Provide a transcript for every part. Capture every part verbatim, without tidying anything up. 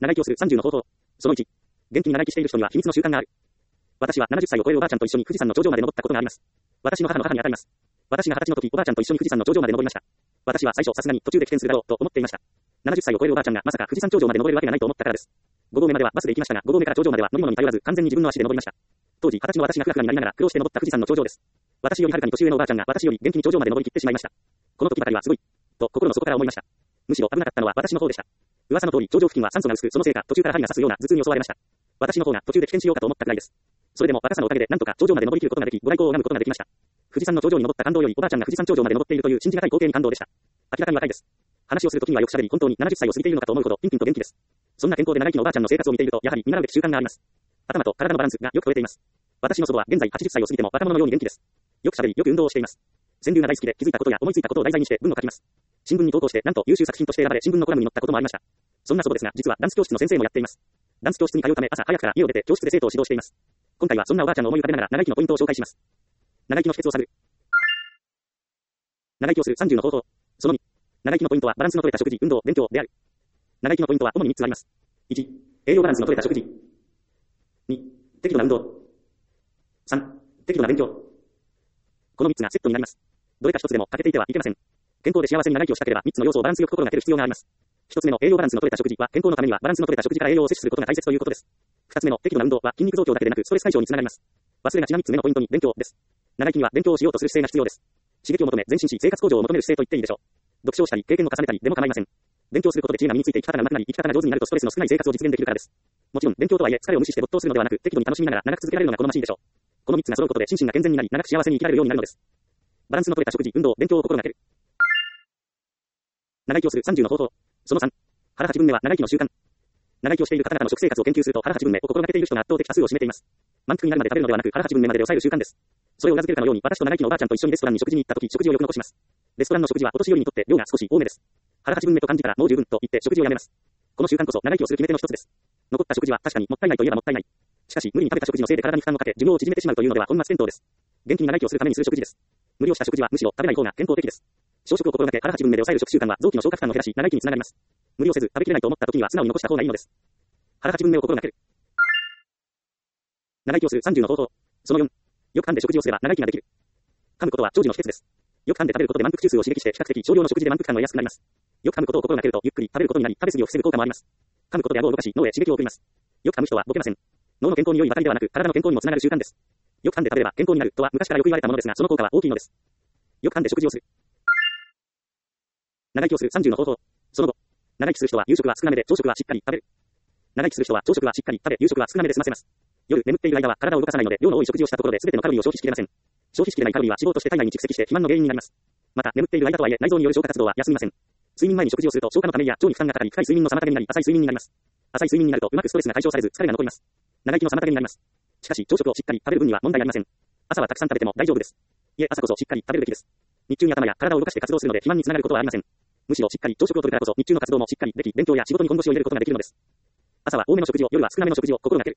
長生きをするさんじゅうの方法。そのいち。元気に長生きしている人には秘密の習慣がある。私はななじゅっさいを超えるおばあちゃんと一緒に富士山の頂上まで登ったことがあります。私の母の母にあたります。私が二十歳の時、おばあちゃんと一緒に富士山の頂上まで登りました。私は最初さすがに途中で棄権するだろうと思っていました。ななじゅっさいを超えるおばあちゃんがまさか富士山頂上まで登れるわけがないと思ったからです。ご合目まではバスで行きましたが、ご合目から頂上までは乗り物に頼らず完全に自分の足で登りました。当時、二十歳の私がクラクラになりながら苦労して登った富士山の頂上です。私よりはるかに年上のおばあちゃんが私より元気に頂上まで登り切ってしまいました。この時ばかりはすごい、と心の底から思いました。むしろ危なかったのは私の方でした。噂の通り、頂上付近は酸素が薄く、そのせいか途中から針が刺すような頭痛に襲われました。私の方が途中で棄権しようかと思ったくらいです。それでも若さのおかげでなんとか頂上まで登り切ることができ、ご来光を拝むことができました。富士山の頂上に登った感動よりおばあちゃんが富士山頂上まで登っているという信じがたい光景に感動でした。明らかに若いです。話をするときにはよく喋り、本当にななじゅっさいを過ぎているのかと思うほどピンピンと元気です。そんな健康で長生きのおばあちゃんの生活を見ていると、やはり見習うべき習慣があります。頭と体のバランスがよく取れています。私の祖母は現在はちじゅっさいを過ぎても若者のように元気です。よく喋り、よく運動をしています。川柳が大好きで気づいたことや思いついたことを題材にして文を書きます。新聞に投稿して、なんと優秀作品として選ばれ新聞のコラムに載ったこともありました。そんな祖母ですが、実はダンス教室の先生もやっています。ダンス教室に通うため朝早くから家を出て教室で生徒を指導しています。今回はそんなおばあちゃんの思い浮かべながら長生きのポイントを紹介します。長生きの秘訣を探る。長生きをするさんじゅうの方法。そのに。長生きのポイントはバランスの取れた食事、運動、勉強である。長生きのポイントは主にみっつあります。いち、栄養バランスの取れた食事。に、適度な運動。さん、適度な勉強。このみっつがセットになります。どれかひとつでも欠けていてはいけません。健康で幸せに長生きをしたければみっつの要素をバランスよく心がける必要があります。ひとつめの栄養バランスの取れた食事は健康のためにはバランスの取れた食事から栄養を摂取することが大切ということです。ふたつめの適度な運動は筋肉増強だけでなくストレス解消につながります。忘れがちなみっつめのポイントに勉強です。長生きには勉強をしようとする姿勢が必要です。刺激を求め前進し生活向上を求める姿勢と言っていいでしょう。読書をしたり経験を重ねたりでも構いません。勉強することで知恵が身について生き方が上手くなり生き方が上手になるとストレスの少ない生活を実現できるからです。もちろん勉強とはいえ疲れを無視して没頭するのではなく適度に楽しみながら長く続けられるのが好ましいでしょう。このみっつが揃うことで心身が健全になり長く幸せに生きられるようになるのです。バランスの取れた食事、運動、勉強を心がける。長生きをするさんじゅうの方法。そのさん。腹八分目は長生きの習慣。長生きをしている方々の食生活を研究すると腹八分目を心がけている人が圧倒的多数を占めています。満腹になるまで食べるのではなく腹八分目までで抑える習慣です。それを裏付けるかのように私と長生きのおばあちゃんと一緒にレストランに食事に行った時食事をよく残します。レストランの食事はお年寄りにとって量が少し多めです。腹八分目と感じたらもう十分と言って食事をやめます。この習慣こそ長生きをする決め手の一つです。残った食事は確かにもったいないといえばもったいない。しかし無理に食べた食事のせいで体に負担をかけ寿命を縮めてしまうというのでは本末転倒です。元気に長生きをするためにする食事です。無理をした食事はむしろ食べない方が健康的です。小食を心がけ腹八分目で抑える食習慣は臓器の消化負担を減らし長生きにつながります。無理をせず食べきれないと思った時には素直に残した方がいいのです。腹八分目を心がける。長生きをするさんじゅうの方法。そのよん。よく噛んで食事をすれば長生きができる。噛むことは長寿の秘訣です。よく噛んで食べることで満腹中枢を刺激して比較的少量の食事で満腹感を得やすくなります。よく噛むことを心がけるとゆっくり食べることになり食べ過ぎを防ぐ効果もあります。噛むことで顎を動かし脳へ刺激を送ります。よく噛む人はボケません。脳の健康に良いばかりではなく体の健康にもつながる習慣です。よく噛んで食べれば健康になるとは昔からよく言われたものですがその効果は大きいのです。よく噛んで食事をする。長生きをするさんじゅうの方法。その後。長生きする人は夕食は少なめで朝食はしっかり食べる。長生きする人は朝食はしっかり食べ夕食は少なめで済ませます。夜眠っている間は体を動かさないので量の多い食事をしたところで全てのカロリーを消費しきれません。消費しきれないカロリーは脂肪として体内に蓄積して肥満の原因になります。また眠っている間とはいえ内臓による消化活動は休みません。睡眠前に食事をすると消化のためや腸に負担がかかり深い睡眠の妨げになり浅い睡眠になります。浅い睡眠になるとうまくストレスが解消されず疲れが残ります。長生きの妨げになります。しかし朝食をしっかり食べる分には問題ありません。朝はたくさん食べても大丈夫です。いえ朝こそしっかり食べるべきです。日中に頭や体を動かして活動するので肥満につながることはありません。むしろしっかり朝食をとるからこそ日中の活動もしっかりでき勉強や仕事に本腰を入れることができるのです。朝は多めの食事を夜は少なめの食事を心がける。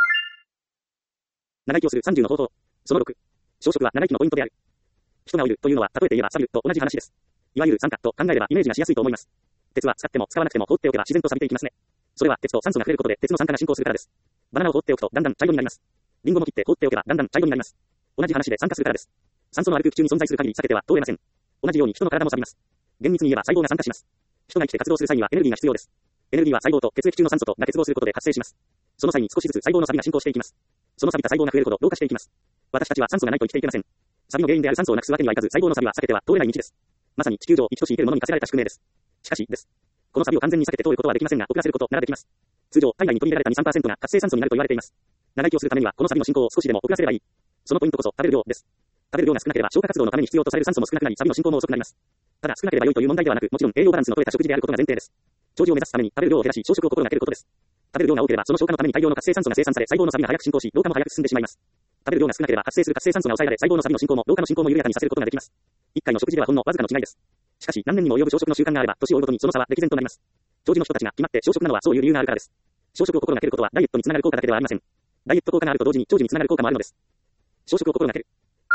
長生きをするさんじゅうの方法。そのろく。小食は長生きのポイントである。人が老いるというのは例えて言えば錆びると同じ話です。いわゆる酸化と考えればイメージがしやすいと思います。鉄は使っても使わなくても放っておけば自然と錆びていきますね。それは鉄と酸素が触れることで鉄の酸化が進行するからです。バナナを放っておくとだんだん茶色になります。リンゴも切って放っておけばだんだん茶色になります。同じ話で酸化するからです。酸素のある空気中に存在する限り避けては通れません。同じように人の体も錆びます。厳密に言えば細胞が酸化します。人が生きて活動する際にはエネルギーが必要です。エネルギーは細胞と血液中の酸素とが結合することで発生します。その際に少しずつ細胞の錆びが進行していきます。その錆びた細胞が増えるほど老化していきます。私たちは酸素がないと生きていけません。錆びの原因である酸素をなくすわけにはいかず細胞の錆びは避けては通れない道です。まさに地球上生きとし生けるものに課せられた宿命です。しかしです。この錆びを完全に避けて通ることはできませんが遅らせることならできます。通常体内に取り入れられた に、さんパーセント が活性酸素になると言われています。長生きをするためにはこの錆びの進行を少しでも遅らせればいい。そのポイントこそ食べる量です。食べる量が少なければ消化活動のために必要とされる酸素も少なくなり錆びの進行も遅くなります。ただ少なければ良いという問題ではなくもちろん栄養バランスの取れた食事であることが前提です。長寿を目指すために食べる量を減らし小食を心がけることです。食べる量が多ければその消化のために大量の活性酸素が生産され細胞の錆びが早く進行し老化も早く進んでしまいます。食べる量が少なければ発生する活性酸素が抑えられ細胞の錆びの進行も老化の進行も緩やかにさせることができます。一回の食事ではほんのわずかの違いです。しかし何年にも及ぶ小食の習慣があれば年を追うごとにその差は歴然となります。長寿の人たちが決まって小食なのはそういう理由があるからです。小食を心がけることはダイエットにつながる効果だけではありません。ダイエット効果があると同時に長寿につながる効果もあるのです。小食を心がける。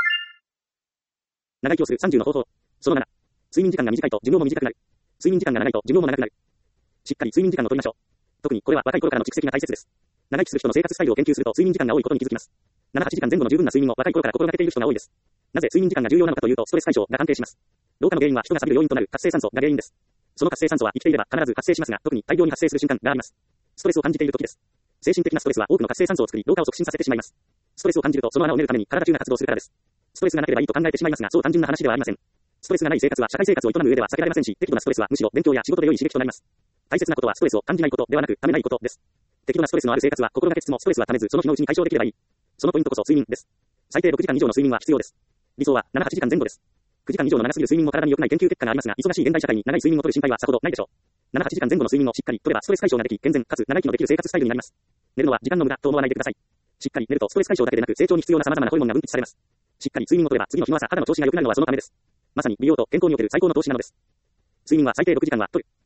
長生きをするさんじゅうの方法。そのなな。睡眠時間が短いと寿命も短くなる。睡眠時間が長いと寿命も長くなる。しっかり睡眠時間を取りましょう。 特にこれは若い頃からの蓄積が大切です。長生きする人の生活スタイルを研究すると睡眠時間が多いことに気づきます。なな、はちじかんぜん後の十分な睡眠を若い頃から心がけている人が多いです。なぜ睡眠時間が重要なのかというと、ストレス解消が関係します。老化の原因は人が錆びる要因となる活性酸素が原因です。その活性酸素は生きていれば必ず発生しますが、特に大量に発生する瞬間があります。ストレスを感じている時です。精神的なストレスは多くの活性酸素を作り、老化を促進させてしまいます。ストレスを感じるとその穴を埋めるために体中が活動するからです。ストレスがなければいいと考えてしまいますが、そう単純な話ではありません。ストレスがない生活は社会生活を営む上では避けられませんし、適度なストレスはむしろ勉強や仕事で良い刺激となります。大切なことはストレスを感じないことではなく、ためないことです。適度なストレスのある生活は心がけつつもストレスはためず、その日のうちに解消できればいい。そのポイントこそ睡眠です。最低ろくじかん以上の睡眠は必要です。理想はなな、はちじかんぜん後です。くじかん以上の長すぎる睡眠も体に良くない研究結果がありますが、忙しい現代社会に長い睡眠をとる心配はさほどないでしょう。なな、はちじかんぜん後の睡眠をしっかりとればストレス解消ができ、健全かつ長生きのできる生活スタイルになります。寝るのは時間の無駄と思わないでください。しっかり寝るとストレス解消だけでなく成長に必要な様々なホルモンが分泌されます。しっかり睡眠をとれば次の日の朝肌の調子が良くなるのはそのためです。まさに美容と健康における最高の投資なのです。睡眠は最低ろくじかんはとる。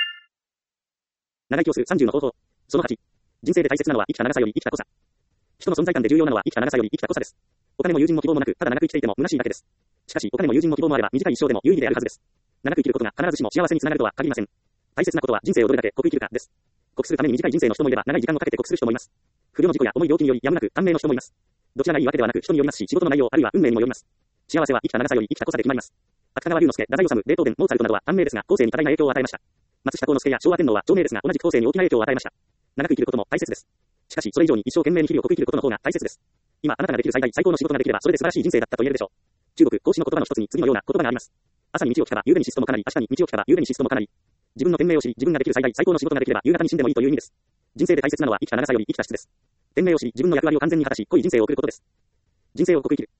長生きをするさんじゅうの方法。そのはち。人生で大切なのは生きた長さより生きた濃さ。人の存在感で重要なのは生きた長さより生きた濃さです。お金も友人も希望もなく、ただ長く生きていても虚しいだけです。しかし、お金も友人も希望もあれば短い一生でも有意義であるはずです。長く生きることが必ずしも幸せにつながるとは限りません。大切なことは人生をどれだけ濃く生きるかです。濃くするために短い人生の人もいれば長い時間をかけて濃くする人もいます。不慮の事故や重い病気によりやむなく短命の人もいます。どちらがいいわけではなく人によりますし、仕事の内容あるいは運命にもよります。幸せは生きた長さより生きた濃さで決まります。芥川龍之介、太宰治、ベートーベン、モーツァルトなどは短命ですが、後世に多大な影響を与えました。松下幸之助や昭和天皇は長命ですが、同じく後世に大きな影響を与えました。長く生きることも大切です。しかし、それ以上に一生懸命に日々を濃く生きることの方が大切です。今、あなたができる最大最高の仕事ができれば、それで素晴らしい人生だったと言えるでしょう。中国、孔子の言葉の一つに次のような言葉があります。朝に道を来たら夕べに死すともかなり、明日に道を来たら夕べに死すともかなり。自分の天命を知り、自分ができる最大最高の仕事ができれば、夕方に死んでもいいという意味です。人生で大切なのは生きた長さより生きた質です。天命を知り、自分の役割を完全に果たし、濃い人生を送ることです。人生を濃く生きる。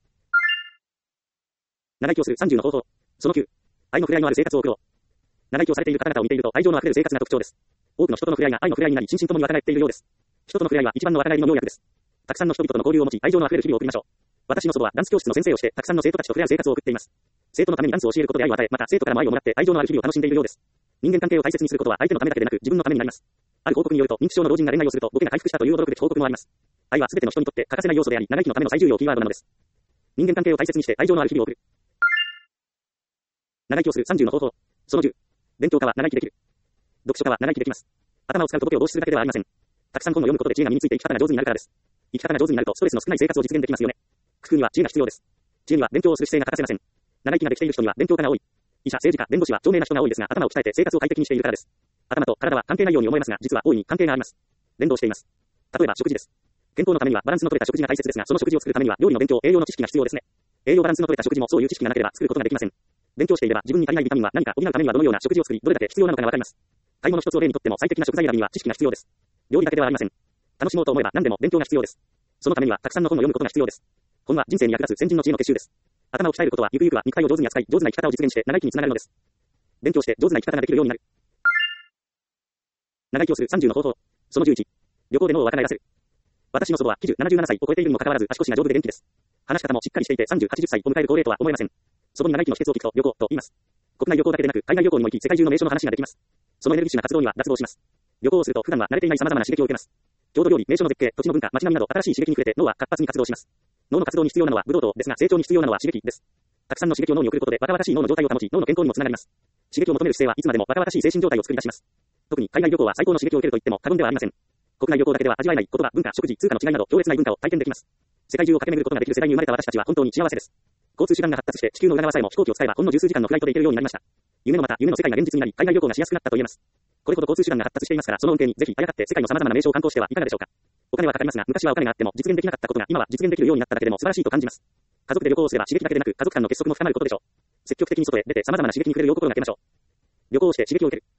長生きをするさんじゅうの方法。そのきゅう。愛の触れ合いのある生活を送ろう。長生きをされている方々を見ていると愛情のあふれる生活が特徴です。多くの人との触れ合いが愛の触れ合いになり、心身ともに若返っているようです。人との触れ合いは一番の若返りの妙薬です。たくさんの人々との交流を持ち、愛情のあふれる日々を送りましょう。私の祖母はダンス教室の先生をして、たくさんの生徒たちと触れ合う生活を送っています。生徒のためにダンスを教えることで愛を与え、また生徒からも愛をもらって愛情のある日々を楽しんでいるようです。人間関係を大切にすることは相手のためだけでなく自分のためになります。ある報告によると、認知症の老人が恋愛をするとボケが回復したという驚くべき報告もあります。愛は全ての人にとって欠かせない要素であり、長生きのための最重要キーワードなのです。人間関係を大切にして愛情のある日々を送る。長生きをするさんじゅうの方法。そのじゅう。勉強家は長生きできる。読書家は長生きできます。頭を使うとボケを防止するだけではありません。たくさん本を読むことで知恵が身について生き方が上手になるからです。生き方が上手になるとストレスの少ない生活を実現できますよね。工夫には知恵が必要です。知恵には勉強をする姿勢が欠かせません。長生きができている人には勉強家が多い。医者、政治家、弁護士は著名な人が多いですが、頭を鍛えて生活を快適にしているからです。頭と体は関係ないように思えますが、実は大いに関係があります。連動しています。例えば食事です。健康のためにはバランスの取れた食事が大切ですが、その食事を作るためには料理の勉強、栄養の知識が必要ですね。栄養バランスの取れた食事もそういう知識がなければ作ることができません。勉強していれば自分に足りないビタミンは何か補うためにはどのような食事を作り、どれだけ必要なのかがわかります。買い物一つを例にとっても最適な食材選びには知識が必要です。料理だけではありません。楽しもうと思えば何でも勉強が必要です。そのためにはたくさんの本を読むことが必要です。本は人生に役立つ先人の知恵の結集です。頭を鍛えることはゆくゆくは肉体を上手に扱い、上手な生き方を実現して長生きにつながるのです。勉強して上手な生き方ができるようになる。長生きをするさんじゅうの方法。そのじゅういち。旅行で脳を若返らせる。私の祖母はきじゅう、ななじゅうななさいを超えているにもかかわらず足腰が丈夫で元気です。話し方もしっかりしていてさんじゅう、はちじゅっさいを迎える高齢とは思えません。祖母に長生きの秘訣を聞くと旅行と言います。国内旅行だけでなく海外旅行にも行き世界中の名所の話ができます。そのエネルギッシュな活動には脱帽します。旅行をすると普段は慣れていない様々な刺激を受けます。郷土料理、名所の絶景、土地の文化、街並みなど新しい刺激に触れて脳は活発に活動します。脳の活動に必要なのはブドウ糖ですが、成長に必要なのは刺激です。たくさんの刺激を脳に送ることで若々しい脳の状態を保ち、脳の健康にもつながります。刺激を求める姿勢はいつまでも若々しい精神状態を作り出します。特に海外旅行は最高の刺激を受けると言っても過言ではありません。国内旅行だけでは味わえない言葉、文化、食事、通貨の違いなど強烈な文化を体験できます。世界中を駆け巡ることができる世代に生まれた私たちは本当に幸せです。交通手段が発達して地球の裏側さえも飛行機を使えばほんの十数時間のフライトで行けるようになりました。夢のまた夢の世界が現実になり海外旅行がしやすくなったと言えます。これほど交通手段が発達していますから、その運転にぜひあやかって世界の様々な名所を観光してはいかがでしょうか。お金はかかりますが、昔はお金があっても実現できなかったことが今は実現できるようになっただけでも素晴らしいと感じます。家族で旅行をすれば刺激だけでなく家族間の結束も深まることでしょう。積極的に外へ出て様々な刺激に触れるよう心がけましょう。旅行をして刺激を受ける。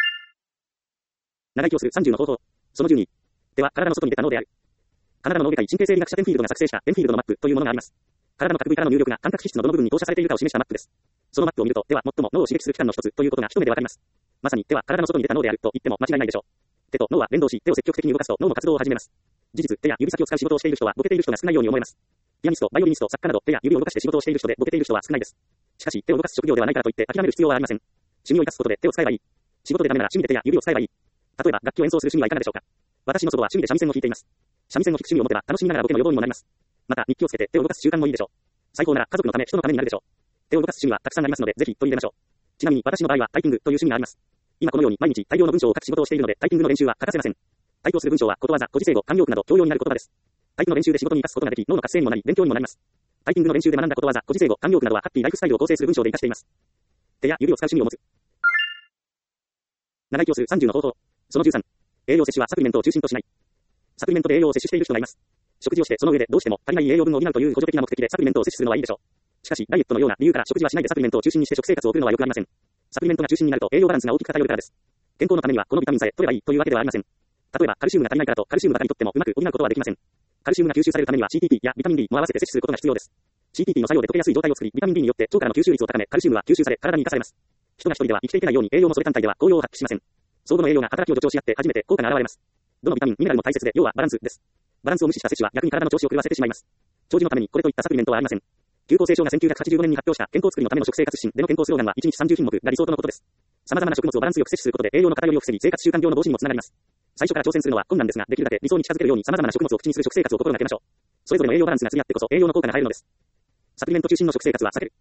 長生きをするさんじゅうの方法。そのじゅうに。では、体の外に出た脳である。カナダの脳外科医神経生理学者テンフィールドが作成したテンフィールドのマップというものがあります。体の各部位からの入力が感覚皮質のどの部分に投射されているかを示したマップです。そのマップを見ると、手は最も脳を刺激する器官の一つということが一目でわかります。まさに手は体の外に出た脳であると言っても間違いないでしょう。手と脳は連動し、手を積極的に動かすと脳も活動を始めます。事実、手や指先を使う仕事をしている人はボケている人が少ないように思えます。ピアニスト、バイオリニスト、作家など手や指を動かして仕事をしている人でボケている人は少ないです。しかし、手を動かす職業ではないからといって諦める必要はありません。趣味を生かすことで手を使えばいい。仕事でダメなら趣味で手や指を使えばいい。例えば楽器を演奏する趣味はいかがでしょうか。私の祖母は趣味で三味線を弾いています。三味線を弾く趣味を持てば楽しみながらボケの予防にもなります。また日記をつけて手を動かす習慣もいいでしょう。最高なら家族のため、人のためになるでしょう。手を動かす趣味はたくさんありますので、ぜひ取り入れましょう。ちなみに私の場合はタイピングという趣味があります。 今このように毎日大量の文章を書く仕事をしているので、タイピングの練習は欠かせません。対応する文章はことわざ、古事成語、慣用句など教養になる言葉です。タイピの練習で仕事に活かすことができ、脳の活性にもなり、勉強にもなります。タイピングの練習で学んだことわざ、古事成語、慣用句などはハッピーライフスタイルを構成する文章で活かしています。手や指を使う趣味を持つ。長生きをするさんじゅうの方法。そのじゅうさん。栄養摂取はサプリメントを中心としない。サプリメントで栄養を摂取している人がいます。食事をしてその上でどうしても足りない栄養分を補うという補助的な目的でサプリメントを摂取するのはいいでしょう。しかし、ダイエットのような理由から食事はしないでサプリメントを中心にして食生活を送るのは良くありません。サプリメントが中心になると栄養バランスが大きく偏るからです。健康のためにはこのビタミンさえ取ればいいというわけではありません。例えば、カルシウムが足りないからとカルシウムばかり取ってもうまく補うことはできません。カルシウムが吸収されるためには シーティーピー やビタミン D も合わせて摂取することが必要です。シーティーピー の作用で溶けやすい状態を作り、ビタミン D によって腸からの吸収率を高め、カルシウムは吸収され体に生かされます。人が一人では生きていけないように栄養もそれ単体では効用を発揮しません。相互の栄養が働きを助長し合って初めて効果が現れます。どのビタミン、ミネラルも大切で、要はバランスです。バランスを無視した摂取は逆に体の調子を狂わせてしまいます。長寿のためにこれといったサプリメントはありません。旧厚生省がせんきゅうひゃくはちじゅうごねんに発表した健康作りのための食生活指針での健康スローガンはいちにちさんじゅうひんもくが理想とのことです。様々な食物をバランスよく摂取することで栄養の偏りを防ぎ生活習慣病の防止にもつながります。最初から挑戦するのは困難ですが、できるだけ理想に近づけるように様々な食物を口にする食生活を心がけましょう。それぞれの栄養バランスが釣り合ってこそ栄養の効果が入るのです。サプリメント中心の食生活は避ける。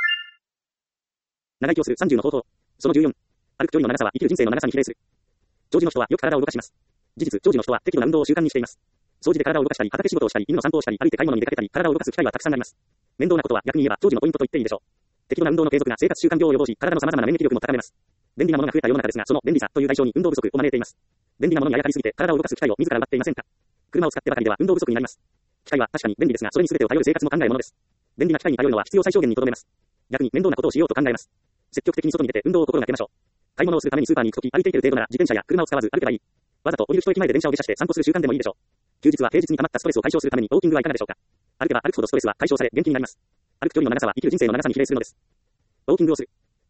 長生きをするさんじゅうの方法。そのじゅうよん。歩く距離の長さは生きる人生の長さに比例する。長寿の人はよく体を動かします。事実、長寿の人は適度な運動を習慣にしています。掃除で体を動かしたり、畑仕事をしたり、犬の散歩をしたり、歩いて買い物に出かけたり、体を動かす機会はたくさんあります。面倒なことは逆に言えば長寿のポイントと言っていいでしょう。適度な運動の継続が生活習慣病を予防し、体の様々な免疫力も高めます。便利なものが増えた世の中ですが、その便利さという代償に運動不足を招いています。便利なものにあやかりすぎて体を動かす機会を自ら奪っていませんか。車を使ってばかりでは運動不足になります。機械は確かに便利ですが、それに全てを頼る生活も考えるものです。便利な機械に頼るのは必要最小限にとどめます。逆に面倒なことをしようと考えます。積極的に外に出て運動を心がけましょう。買い物をするためにスーパーに行くとき、歩いていける程度なら自転車や車を使わず歩けばいい。わざと降りる一駅前で電車を下車して散歩する習慣でもいいでしょう。休日は平日に溜まったストレスを解消するためにウォーキングはいかがでしょうか。歩けば歩くほどストレスは解消され元気になります。歩く距離の長さは生きる人生の長さに比例するのです。ウォーキングをする。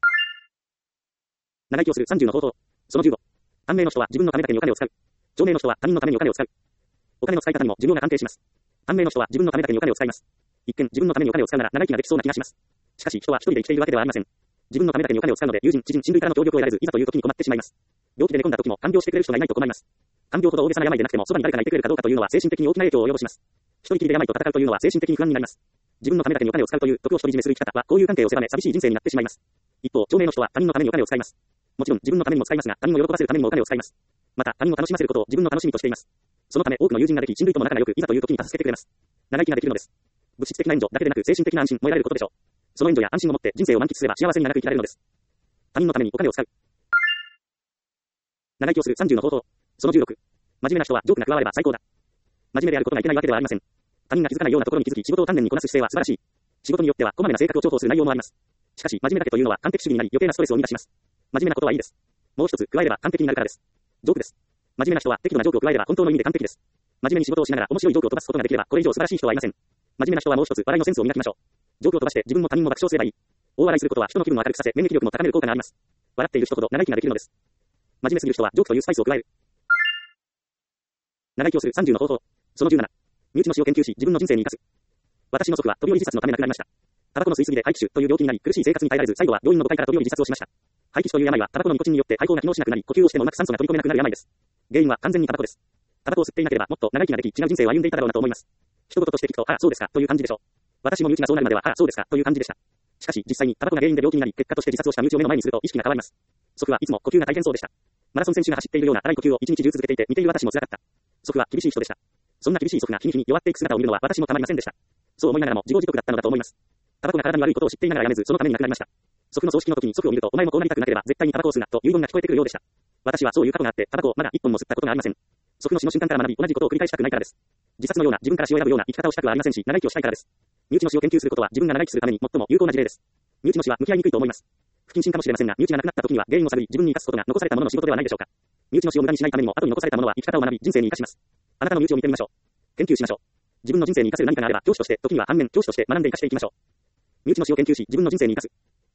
長生きをするさんじゅうの方法。そのじゅうご。短命の人は自分のためだけにお金を使う。長命の人は他人のためにお金を使う。お金の使い方にも寿命が関係します。短命の人は自分のためだけにお金を使います。一見自分のためにお金を使うなら長生きができそうな気がします。しかし人は一人で生きているわけではありません。自分のためだけにお金を使うので友人、知人、親類からの協力を得られず、いざという時に困ってしまいます。病気で寝込んだ時も看病してくれる人がいないと困ります。看病ほど大げさな病でなくてもそばに誰かがいてくれるかどうかというのは精神的に大きな影響を及ぼします。一人きりで病と戦うというのは精神的に不安になります。自分のためだけにお金を使うという徳を独り占めする生き方は交友関係を狭め寂しい人生になってしまいます。一方、長命の人は他人のためにお金を使います。もちろん自分のためにも使いますが、他人を喜ばせるためにもお金を使います。また他人を楽しませることを自分の楽しみとしています。そのため多くの友人ができ、親類とも仲が良く、いざという時に助けてくれます。長生きができるのです。物質的な援助だけでなく精神的な安心も得られることでしょう。その援助や安心を持って人生を満喫すれば幸せに長く生きられるのです。他人のためにお金を使う。長生きをするさんじゅうの方法。そのじゅうろく。真面目な人はジョークが加われば最高だ。真面目であることがいけないわけではありません。他人が気づかないようなところに気づき仕事を丹念にこなす姿勢は素晴らしい。仕事によってはこまめな性格を重宝する内容もあります。しかし真面目だけというのは完璧主義になり余計なストレスを生み出します。真面目なことはいいです。もう一つ加えれば完璧になるからです。ジョークです。真面目な人は適度なジョークを加えれば本当の意味で完璧です。真面目に仕事をしながら面白いジョークを飛ばすことができればこれ以上素晴らしい人はいません。真面目な人はもう一つ笑いのセンスを磨きましょう。ジョークを飛ばして自分も他人も爆笑すればいい。大笑いすることは人の気分を明るくさせ免疫力も高める効果があります。笑っている人ほど長生きができるのです。真面目すぎる人はジョークというスパイスを加える。長生きをするさんじゅうの方法。そのじゅうなな。身内の死を研究し自分の人生に生かす。私の祖父は飛び降り自殺のため亡くなりました。タバコの吸い過ぎで肺気腫という病気になり苦しい生活に耐えられず最後は病院のごかいから飛び降り自殺をしました。肺気腫という病はタバコのニコチンによって肺胞が機能しなくなり呼吸をしてもうまく酸素が取り込めなくなる病です。原因は完全にタバコです。タバコを吸っていなければもっと長生きができ違う人生を歩んでいただろうなと思います。一言として聞くと、ああそうですかという感じでしょう。私も身内がそうなるまではああそうですかという感じでした。しかし実際にタバコが原因で病気になり結果として自殺をした身内を目の前にすると意識が変わります。祖父はいつも呼吸が大変そうでした。マラソン選手が走っているような荒い呼吸を一日中続けていて見ている私も辛かった。祖父は厳しい人でした。そんな厳しい祖父が日に日に弱っていく姿を見るのは私もたまりませんでした。そう思いながらも自業自得だったのだと思います。タバコが体に悪いことを知っていながらやめずそのために亡くなりました。祖父の葬式の時に祖父を見るとお前もこうなりたくなければ絶対にタバコを吸うなと遺言が聞こえてくるようでした。私はそういう過去があってタバコをまだ一本も吸ったことがありません。祖父の死の瞬間から学び同じことを繰り返したくないからです。自殺のような自分から死を選ぶような生き方をしたくはありませんし長生きをしたいからです。身内の死を研究することは自分が長生きするために最も有効な事例です。身内の死は向き合いにくいと思います。不謹慎かもしれませんが身内が亡くなった時には原因を探り自分に生かすことが残されたものの仕事ではないでしょうか。身内の死を無駄にしないためにも後に残されたものは生き方を学び人生に生かします。あなたの身内を見てみましょう。研究しましょう。自分の人生に生かせる何かがあれば教師として時には反面教師として学んで生かしていきましょう。身内の死を研究し自分の人生に生かす。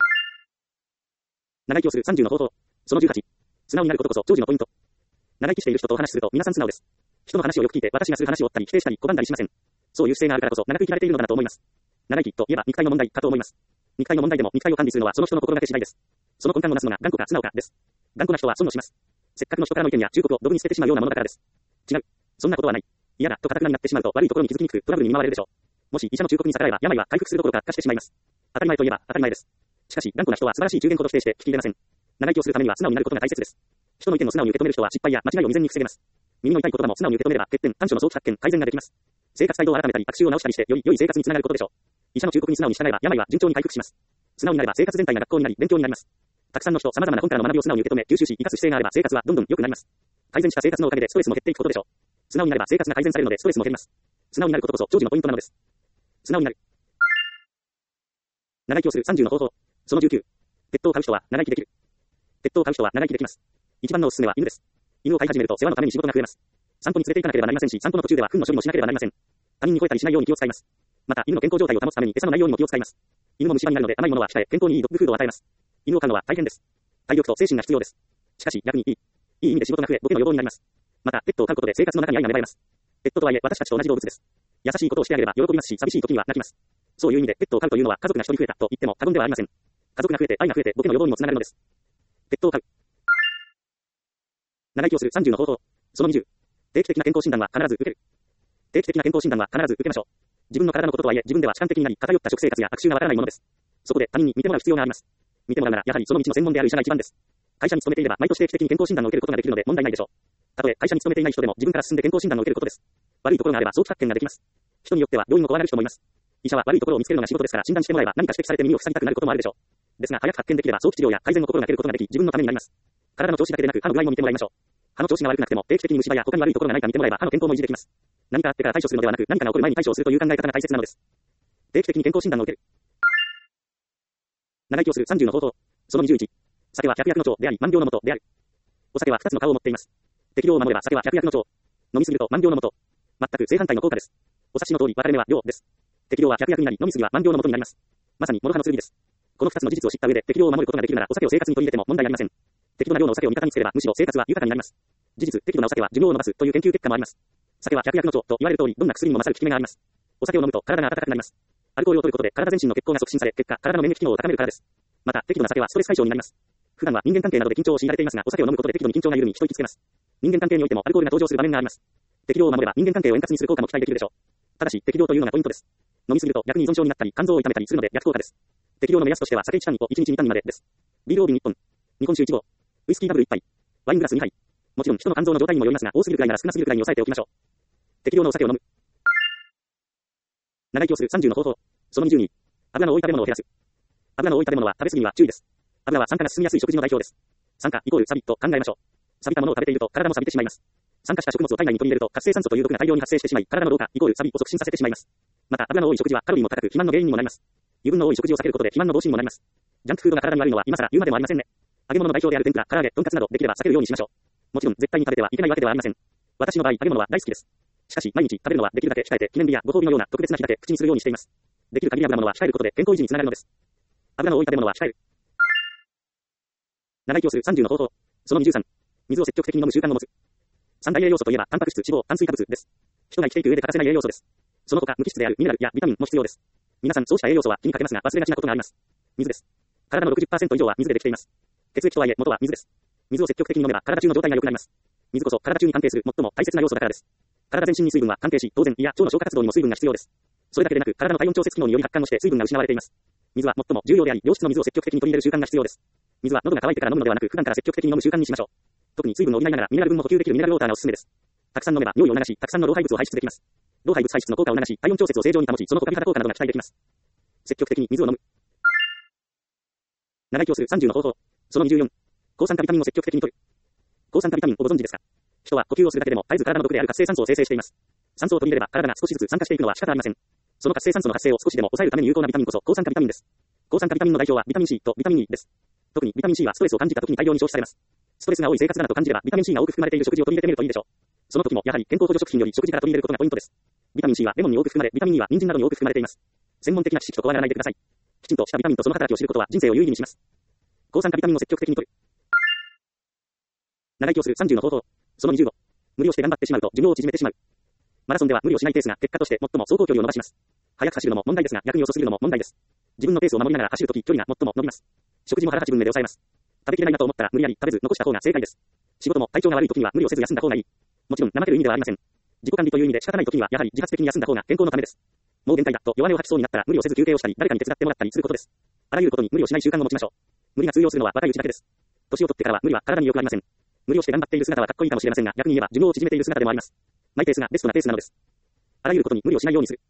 長生きをするさんじゅうの方法。そのじゅうはち。素直になることこそ長寿のポイント。長生きしている人とお話しすると皆さん素直です。人の話をよく聞いて私がする話を追ったり否定したり拒んだりしません。そういう姿勢があるからこそ長く生きられているのだなと思います。長生きといえば肉体の問題かと思います。肉体の問題でも肉体を管理するのはその人の心がけ次第です。その根幹をなすのが頑固か素直かです。頑固な人は損をします。せっかくの人からの意見や忠告をドブに捨ててしまうようなものだからです。違う。そんなことはない。嫌だと堅くなになってしまうと悪いところに気づきにくくトラブルに見舞われるでしょう。もし医者の忠告に逆らえば病は回復するどころか悪化してしまいます。当たり前といえば当たり前です。しかし頑固な人は素晴らしい中元ほど否定して聞き入れません。 長生きをするためには素直になることが大切です。人の意見を素直に受け止める人は失敗や間違いを未然に防げます。耳の痛い言葉も素直に受け止めれば欠点、短所の早期発見、改善ができます。生活態度を改めたり、学習を直したりして、より良い生活につながることでしょう。医者の忠告に素直に従えば、病は順調に回復します。素直になれば生活全体が学校になり、勉強になります。たくさんの人、様々な本からの学びを素直に受け止め、吸収し、生かす姿勢があれば生活はどんどん良くなります。改善した生活のおかげでストレスも減っていくことでしょう。素直になれば生活が改善されるのでストレスも減ります。素直になることこそ長寿のポイントなのです。素直になる。長生きをするさんじゅうの方法。そのじゅうきゅう。ペットを飼う人は長生きできる。ペットを飼う人は長生きできます。一番のおすすめは犬です。犬を飼い始めると世話のために仕事が増えます。散歩に連れて行かなければなりませんし、散歩の途中では糞の処理もしなければなりません。他人に吠えたりしないように気を使います。また、犬の健康状態を保つために餌の内容にも気を使います。犬も虫歯になるので甘いものは控え、健康にいいドッグフードを与えます。犬を飼うのは大変です。体力と精神が必要です。しかし逆にいい、いい意味で仕事が増え、ボケの予防になります。また、ペットを飼うことで生活の中に愛が芽生えます。ペットとはいえ私たちと同じ動物です。優しいことをしてあげれば喜びますし、寂しい時には泣きます。そういう意味でペットを飼うというのは家族が一人増えたと言っても過言ではありません。家族が増えて愛が増えてボケの予防にもつながるのです。ペットを飼う。長生きをするさんじゅうの方法。そのにじゅう。定期的な健康診断は必ず受ける。定期的な健康診断は必ず受けましょう。自分の体のこととはいえ自分では主観的になり、偏った食生活や学習がわからないものです。そこで他人に見てもらう必要があります。見てもらうならやはりその道の専門である医者が一番です。会社に勤めていれば毎年定期的に健康診断を受けることができるので問題ないでしょう。たとえ会社に勤めていない人でも自分から進んで健康診断を受けることです。悪いところがあれば早期発見ができます。人によっては病院を怖がる人もいます。医者は悪いところを見つけるのが仕事ですから診断してもらえば何か指摘されて耳を塞ぎたくなることもあるでしょう。ですが早く発見できれば早期治療や改善を心がけることができ自分のためになります。体の調子だけでなく歯の具合も見てもらいましょう。歯の調子が悪くなくても定期的に虫歯や他に悪いところがないか見てもらえば歯の健康も維持できます。何かあってから対処するのではなく何かが起こる前に対処をするという考え方が大切なのです。定期的に健康診断を受ける。長生きをするさんじゅうの方法。そのにじゅういち。酒は百薬の長であり万病の元である。お酒は二つの顔を持っています。適量を守れば酒は百薬の長。飲みすぎると万病の元。全く正反対の効果です。お察しの通り分かれ目は量です。適量は百薬になり飲みすぎは万病の元になります。まさに諸刃の剣です。この二つの事実を知った上で適量を守ることができるならお酒を生活に取り入れても問題ありません。適度な量のお酒を味方につければむしろ生活は豊かになります。事実、適度なお酒は寿命を伸ばすという研究結果もあります。酒は百薬の長と言われる通りどんな薬にも勝る効き目があります。お酒を飲むと体が温かくなります。アルコールを取ることで体全身の血行が促進され、結果体の免疫機能を高めるからです。また適度な酒はストレス解消になります。普段は人間関係などで緊張を強いられていますが、お酒を飲むことで適度に緊張が緩み一息つけます。人間関係においてもアルコールが登場する場面があります。適量を守れば人間関係を円滑にする効果も期待できるでしょう。ただし適量というのがポイントです。飲みすぎると逆に依存症になったり肝臓を痛めたりするので逆効果です。適量の目安としては酒いち缶にこいちにちに缶にまでです。ビール大瓶いっぽん、日本酒いち合、ウイスキーダブルいっぱい、ワイングラスにはい。もちろん人の肝臓の状態にもよりますが、多すぎるくらいなら少なすぎるくらいに抑えておきましょう。適量のお酒を飲む。長生きをするさんじゅうの方法。そのにじゅうに。油の多い食べ物を減らす。油の多い食べ物は食べ過ぎには注意です。油は酸化が進みやすい食事の代表です。酸化イコールサビと考えましょう。錆びたものを食べていると体も錆びてしまいます。酸化した食物を体内に取り入れると活性酸素という毒が大量に発生してしまい、体の老化イコール錆びを促進させてしまいます。また油の多い食事はカロリーも高く肥満の原因にもなります。油分の多い食事を避けることで肥満の防止にもなります。ジャンクフードが体に悪いのは今更言うまでもありませんね。揚げ物の代表である天ぷら、唐揚げ、とんかつなどできれば避けるようにしましょう。もちろん絶対に食べてはいけないわけではありません。私の場合揚げ物は大好きです。しかし毎日食べるのはできるだけ控えて記念日やご褒美のような特別な日だけ口にするようにしています。できる限り油物は控えることで健康維持につながるのです。油の多い食べ物は控える。長生きをするさんじゅうの方法。そのにじゅうさん。水を積極的に飲む習慣を持つ。三大栄養素といえばタンパク質、脂肪、炭水化物です。人が生きていく上で欠かせない栄養素です。その他無機質であるミネラルやビタミンも必要です。皆さんそうした栄養素は気にかけますが忘れがちなことがあります。水です。体の ろくじゅっパーセント 以上は水でできています。血液とはいえ元は水です。水を積極的に飲めば体中の状態が良くなります。水こそ体中に関係する最も大切な要素だからです。体全身に水分は関係し、当然胃や腸の消化活動にも水分が必要です。それだけでなく体の体温調節機能により発汗をして水分が失われています。水は最も重要であり、良質の水を積極的に取り入れる習慣が必要です。水は喉が渇いてから飲むのではなく普段から積極的に飲む習慣にしましょう。特に水分を補いながらミネラル分も補給できるミネラルウォーターがおすすめです。たくさん飲めば尿意を流し、たくさんの老廃物を排出できます。老廃物排出の効果を流し、体温調節を正常に保ち、その他美肌効果などが期待できます。積極的に水を飲む。長生きをするさんじゅうの方法。そのにじゅうよん。抗酸化ビタミンを積極的に摂る。抗酸化ビタミンをご存知ですか？人は呼吸をするだけでも絶えず体の毒である活性酸素を生成しています。酸素を取り入れれば体が少しずつ酸化していくのは仕方ありません。その活性酸素の発生を少しでも抑えるために有効なビタミンこそ抗酸化ビタミンです。抗酸化ビタミンの代表はビタミン C とビタミン E です。特にビタミン C はストレスを感じた時に大量に消費されます。ストレスが多い生活だなと感じればビタミン C が多く含まれている食事を取り入れてみるといいでしょう。その時もやはり健康補助食品より食事から取り入れることがポイントです。ビタミン C はレモンに多く含まれ、ビタミン E は人参などに多く含まれています。専門的な知識と怖がらないでください。きちんとしたビタミンとその働きを知ることは人生を有意義にします。抗酸化ビタミンを積極的に摂る。長生きをするさんじゅうの方法。そのにじゅうご。無理をして頑張ってしまうと寿命を縮めてしまう。マラソンでは無理をしないペースが結果として最も走行距離を伸ばします。速く走るのも問題ですが逆に遅すぎるのも問題です。自分のペースを守りながら走るとき距離が最も伸びます。食事も腹八分目で抑えます。食べきれないなと思ったら無理やり食べず残した方が正解です。仕事も体調が悪いときには無理をせず休んだ方がいい。もちろん怠ける意味ではありません。自己管理という意味で仕方ないときにはやはり自発的に休んだ方が健康のためです。もう限界だと弱音を吐きそうになったら無理をせず休憩をしたり誰かに手伝ってもらったりすることです。あらゆることに無理をしない習慣を持ちましょう。無理が通用するのは若いうちだけです。 年を取ってからは無理は体に良くありません。無理をして頑張っている姿はかっこいいかもしれませんが、逆に言えば寿命を縮めている姿でもあります。マイペースがベストなペースなのです。あらゆることに無理をしないようにする。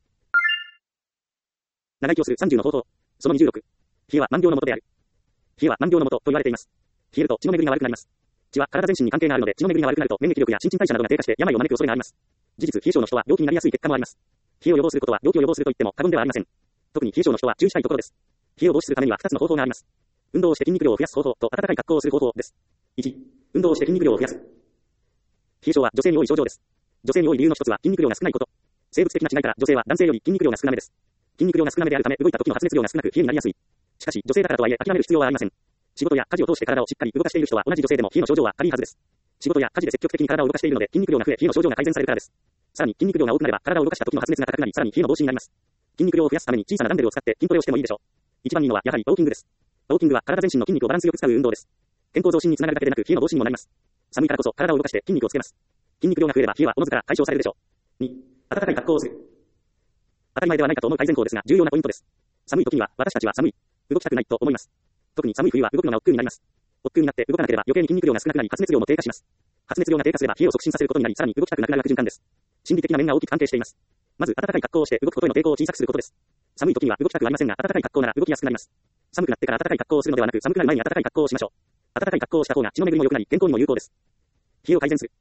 長生きをするさんじゅうの方法。そのにじゅうろく。冷えは万病の元である。冷えは万病の元と言われています。冷えると血の巡りが悪くなります。血は体全身に関係があるので、血の巡りが悪くなると免疫力や新陳代謝などが低下して病を招く恐れがあります。事実、冷え性の人は病気になりやすい結果もあります。冷えを予防することは病気を予防すると言っても過言ではありません。特に冷え性の人は注意したいところです。冷えを防止するためにはふたつの方法があります。運動をして筋肉量を増やす方法と暖かい格好をする方法です。いち、運動をして筋肉量を増やす。冷え性は女性に多い症状です。女性に多い理由の一つは筋肉量が少ないこと。生物的な違いから女性は男性より筋肉量が少なめです。筋肉量が少なめであるため動いた時の発熱量が少なく冷えになりやすい。しかし女性だからとはいえ諦める必要はありません。仕事や家事を通して体をしっかり動かしている人は同じ女性でも冷えの症状は軽いはずです。仕事や家事で積極的に体を動かしているので筋肉量が増え冷えの症状が改善されるからです。さらに筋肉量が多くなれば体を動かした時の発熱が高くなりさらに冷えの防止になります。筋肉量を増やすために小さなダンベルを使って筋トレをしてもいいでしょう。一番いいのはやはりウォーキングです。ウォーキングは体全身の筋肉をバランスよく使う運動です。健康増進につながるだけでなく冷えの防止にもなります。寒いからこそ体を動かして筋肉をつけます。筋肉量が増えれば冷えはおのずから解消されるでしょう。に、暖かい格好をする。当たり前ではないかと思う改善項ですが重要なポイントです。寒い時には私たちは寒い、動きたくないと思います。特に寒い冬は動くのが億劫になります。億劫になって動かなければ余計に筋肉量が少なくなり発熱量も低下します。発熱量が低下すれば冷えを促進させることになりさらに動きたくなくなる悪循環です。心理的な面が大きく関係しています。まず暖かい格好をして動くことへの抵抗を小さくすることです。寒い時には動きたくありませんが暖かい格好なら動きやすくなります。寒くなってから暖かい格好をするのではなく寒くなる前に暖かい格好をしましょう。暖かい格好をした方が血の巡りも良くなり健康にも有効です。冷えを改善する。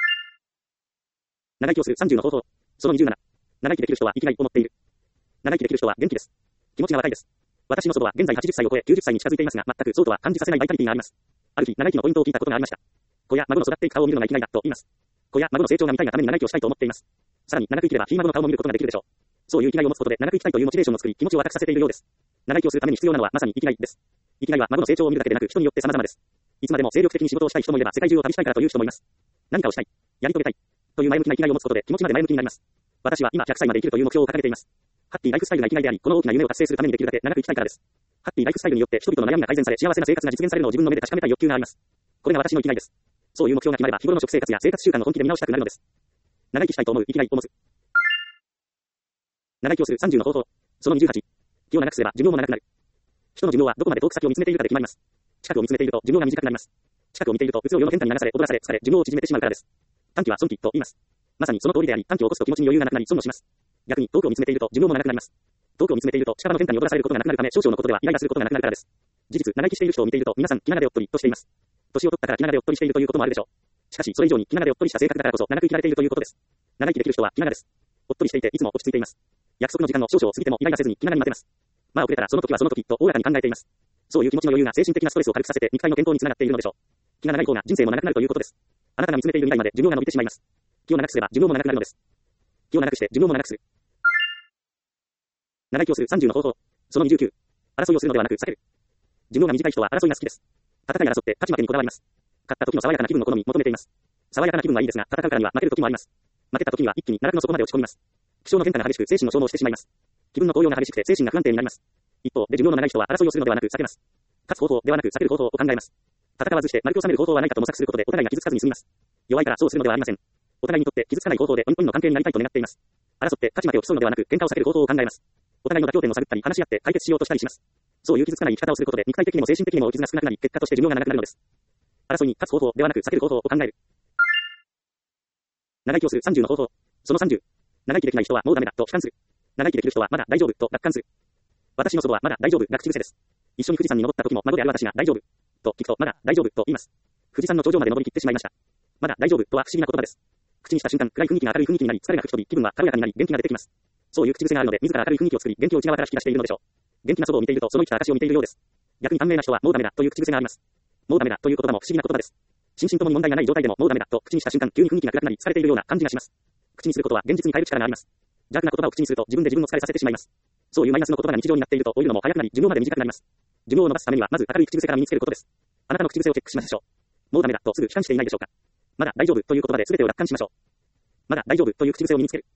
長生きをするさんじゅうの方法。そのにじゅうなな。長生きできる人は生きがいを持っている。長生きできる人は元気です。気持ちが若いです。私の祖母は現在はちじゅっさいを超えきゅうじゅっさいに近づいていますが全くそうとは感じさせないバイタリティがあります。ある日長生きのポイントを聞いたことがありました。子や孫の育っていく顔を見るのが生きがいだと言います。子や孫の成長が見たいがために長生きをしたいと思っています。さらに長く生きればひい孫の顔も見ることができるでしょう。そういう生きがいを持つことで長く生きたいというモチベーションを作り気持ちを若くさせているようです。長生きをするために必要なのはまさに生きがいです。生きがいは孫の成長を見るだけでなく人によって様々です。いつまでも精力的に仕事をしたい人もいれば世界中を旅したいからという人もいます。何かをしたい、やり遂げたいという前向きな生きがいを持つことで気持ちまで前向きになります。私は今ひゃくさいまで生きるという目標を掲げています。ハッピーライフスタイルが生きがいであり、この大きな夢を達成するためにできるだけ長く生きたいからです。ハッピーライフスタイルによって人々の悩みが改善され幸せな生活が実現されるのを自分の目で確かめたい欲求があります。これが私の生きがいです。そういう目標が決まれば日頃の食生活や生活習慣を本気で見直したくなるのです。長生きしたいと思う生きがいを持つ。長生きをするさんじゅうの方法。そのにじゅうはち。気を長くすれば寿命も長くなる。人の寿命はどこまで遠く先を見つめているかで決まります。近くを見つめていると寿命が短くなります。近くを見ているとうつを世の変化に流され踊らされ疲れ寿命を縮めてしまうからです。短期は損期と言います。まさにその通りであり短期を起こすと気持ちに余裕がなくなり損をします。逆に遠くを見つめていると寿命も長くなります。遠くを見つめていると近場の変化に踊らされることがなくなるため少々のことではイライラすることがなくなるからです。事実長生きしている人を見ていると皆さん気長でおっとりとしています。年を取ったから気長でおっとりしているということもあるでしょう。しかしそれ以上に気長でおっとりした性格だからこそ長く生きられているということです。長生きできる人は気長です。おっとりしていていつも落ち着いています。約束の時間を少々過ぎてもイライラせずに気長に待てます。まあ遅れたらその時はその時とおおらかに考えています。そういう気持ちの余裕が精神的なストレスを軽くさせて肉体の健康につながっているのでしょう。気が長い方が人生も長くなるということです。あなたが見つめている未来まで寿命が伸びてしまいます。気を長くすれば寿命も長くなるのです。気を長くして寿命も長くする。長生きをするさんじゅうの方法。そのにじゅうきゅう。争いをするのではなく避ける。寿命が短い人は争いが好きです。戦い争って勝ち負けにこだわります。勝った時の爽やかな気分を好み求めています。爽やかな気分はいいですが戦うからには負ける時もあります。負けた時には一気に奈落の底まで落ち込みます。気象の変化が激しく精神の消耗をしてしまいます。気分の高揚が激しくて精神が不安定になります。一方で寿命の長い人は争いをするのではなく避けます。勝つ方法ではなく避ける方法を考えます。戦わずして丸く収める方法はないかと模索することでお互いが傷つかずに済みます。弱いからそうするのではありません。お互いにとって傷つかない方法でウィンウィンの関係になりたいと願っています。争って勝ち負けを競うのではなく喧嘩を避ける方法を考えます。お互いの妥協点を探ったり話し合って解決しようとしたりします。そういう傷つかない生き方をすることで肉体的にも精神的にも傷が少なくなり結果として寿命が長くなるのです。争いに勝つ方法ではなく避ける方法を考える。長生きをするさんじゅうの方法。そのさんじゅう。長生きできない人はもうダメだと悲観する。長生きできる人はまだ大丈夫と楽観する。私の祖母はまだ大丈夫が口癖です。一緒に富士山に登った時も孫である私が大丈夫と聞くとまだ大丈夫と言います。富士山の頂上まで登り切ってしまいました。まだ大丈夫とは不思議な言葉です。口にした瞬間暗い雰囲気が明るい雰囲気になり疲れが吹き飛び気分は軽やかになり元気が出てきます。そういう口癖があるので自ら明るい雰囲気を作り元気を内側から引き出しているのでしょう。元気な祖母を見ているとその生きた証を見ているようです。逆に短命な人はもうダメだという口癖があります。もうダメだという言葉も不思議な言葉です。心身ともに問題がない状態でももうダメだと口にした瞬間急に雰囲気が暗くなり疲れているような感じがします。口にすることは現実に変える力があります。邪悪な言葉を口にすると自分で自分を疲れさせてしまいます。そういうマイナスの言葉が日常になっていると老いるのも早くなり寿命まで短くなります。寿命を伸ばすためにはまず明るい口癖から身につけることです。あなたの口癖をチェックしましょう。もうダメだとすぐ悲観していないでしょうか。まだ大丈夫という言葉で全てを楽観しましょう。まだ大丈夫という口癖を身につける。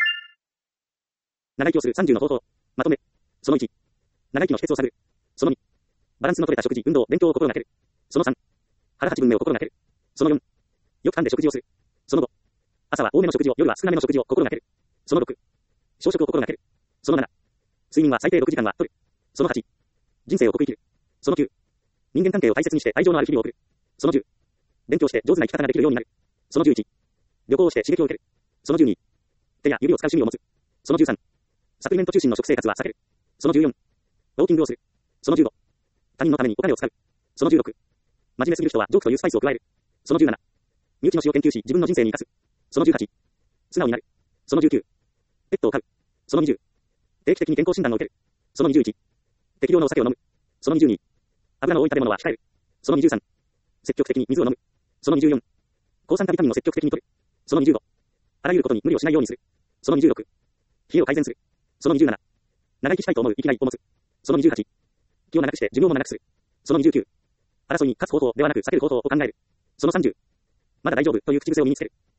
長生きをするさんじゅうの方法。まとめ。そのいち。長生きの秘訣を探る。そのに。バランスの取れた食事、運動、勉強を心がける。そのさん。腹八分目を心がける。そのよん。よく噛んで食事をする。そのご。朝は多めの食事を、夜は少なめの食事を心がける。そのろく。朝食を心がける。そのなな。睡眠は最低ろくじかんは取る。そのはち。人生を濃く生きる。そのきゅう。 人間関係を大切にして愛情のある日々を送る。そのじゅう。勉強して上手な生き方ができるようになる。そのじゅういち。旅行をして刺激を受ける。そのじゅうに。手や指を使う趣味を持つ。そのじゅうさん。サプリメント中心の食生活は避ける。そのじゅうよん。ウォーキングをする。そのじゅうご。他人のためにお金を使う。そのじゅうろく。真面目すぎる人はジョークというスパイスを加える。そのじゅうなな。身内の死を研究し自分の人生に生かす。そのじゅうはち。素直になる。そのじゅうきゅう。ペットを飼う。そのにじゅう。定期的に健康診断を受ける。そのにじゅういち。適量のお酒を飲む。そのにじゅうに。油の多い食べ物は控える。そのにじゅうさん。積極的に水を飲む。そのにじゅうよん。抗酸化ビタミンを積極的に摂る。そのにじゅうご。あらゆることに無理をしないようにする。そのにじゅうろく。冷えを改善する。そのにじゅうなな。長生きしたいと思う生きがいを持つ。そのにじゅうはち。気を長くして寿命も長くする。そのにじゅうきゅう。争いに勝つ方法ではなく避ける方法を考える。そのさんじゅう。まだ大丈夫という口癖を身につける。